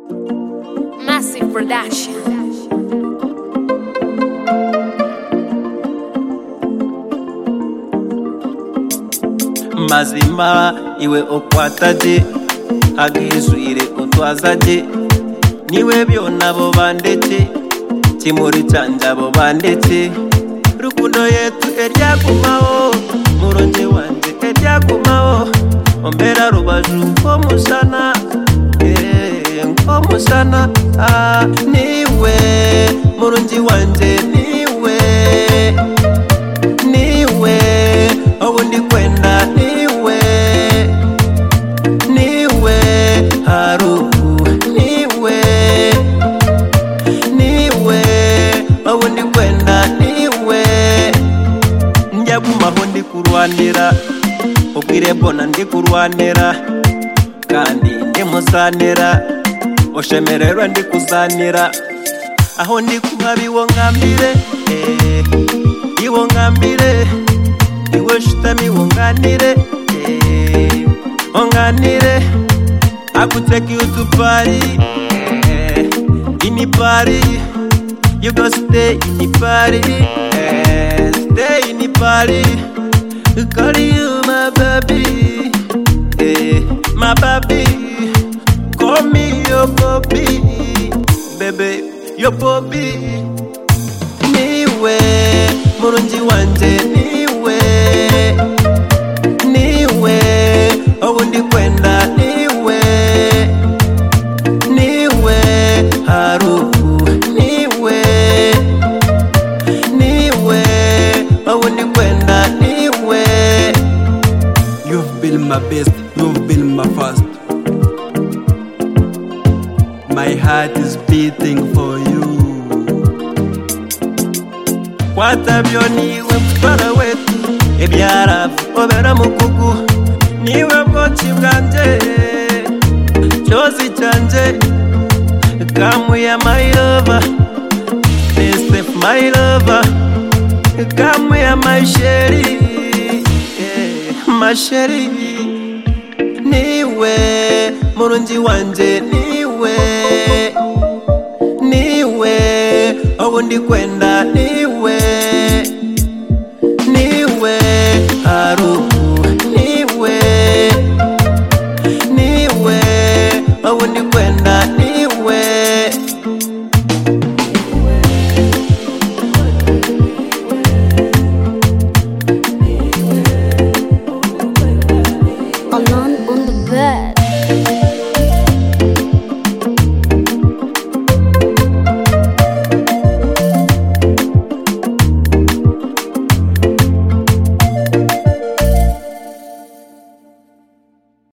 Massive Production. Mazima iwe okwataje agizwire utwazaje niwe byona bo bandeke kimuri canje abo bandeke rukundo yetu eryagumaho muronje wanje eryagumaho ombera rubaju ko musana musana niwe muronji wanje niwe obundi kwenda niwe haru niwe obundi kwenda niwe njagumaho ndi kurwanira ubwire mbona ndi kurwanira kandi ndi musanira oshemererwa ndi kuzanira aho ndi kuhabiwo ngambire iwo ngambire iwe shitami wonganire onganire I could take you to party in the party you go stay in the party stay in the party call you my baby my baby call me your Bobby baby your Bobby niwe murunji wanje niwe obundi kwenda niwe haru niwe obundi kwenda niwe. You've been my best, you've been my first. My heart is beating for you. Kwatabyo niwe mutwara wetu ebyaravu obera mukugu niwe bwoki bwanje cyozi cyanje come ya my lover stay my lover come ya my sherry my sherry niwe murunji wanje niwe obundi kwenda niwe haru niwe obundi kwenda